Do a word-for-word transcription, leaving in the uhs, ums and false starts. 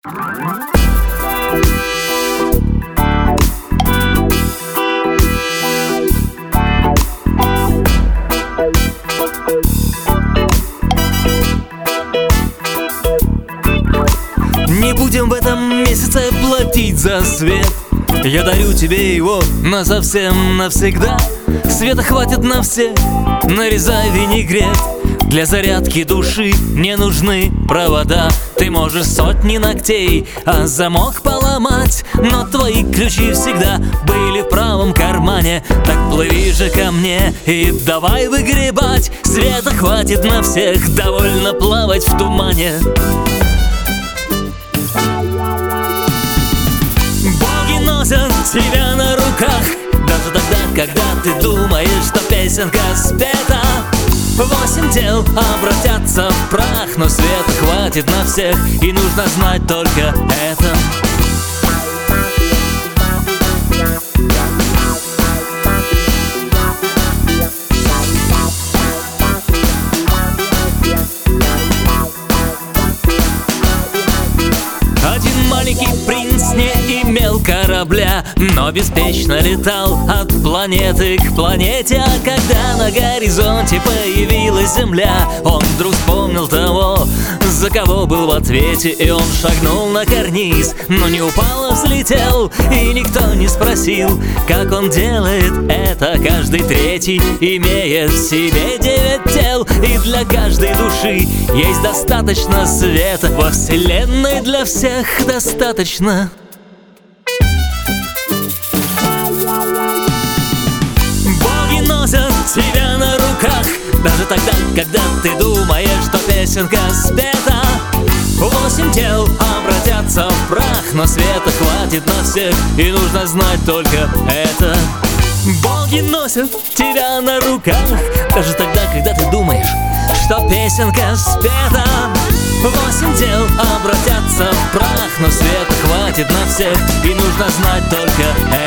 Не будем в этом месяце платить за свет. Я дарю тебе его насовсем, навсегда. Света хватит на всех, нарезай винегрет. Для зарядки души не нужны провода. Ты можешь сотни ногтей, а замок поломать, но твои ключи всегда были в правом кармане. Так плыви же ко мне и давай выгребать. Света хватит на всех, довольно плавать в тумане. Боги носят тебя на руках, даже тогда, когда ты думаешь, что песенка спета. Восемь тел обратятся в прах, но света хватит на всех, и нужно знать только это. Один маленький принц не имел корабля, но беспечно летал от планеты к планете. А когда на горизонте появилась Земля, он вдруг вспомнил того, за кого был в ответе. И он шагнул на карниз, но не упал, а взлетел. И никто не спросил, как он делает это. Каждый третий имеет в себе девять тел, и для каждой души есть достаточно света. Во вселенной для всех достаточно. Боги носят тебя на руках, даже тогда, когда ты думаешь, что песенка спета. Восемь тел обратятся в прах, но света хватит на всех, и нужно знать только это. Боги носят тебя на руках, даже тогда, когда ты думаешь, что песенка спета. Восемь тел обратятся в прах, но света хватит на всех, и нужно знать только это.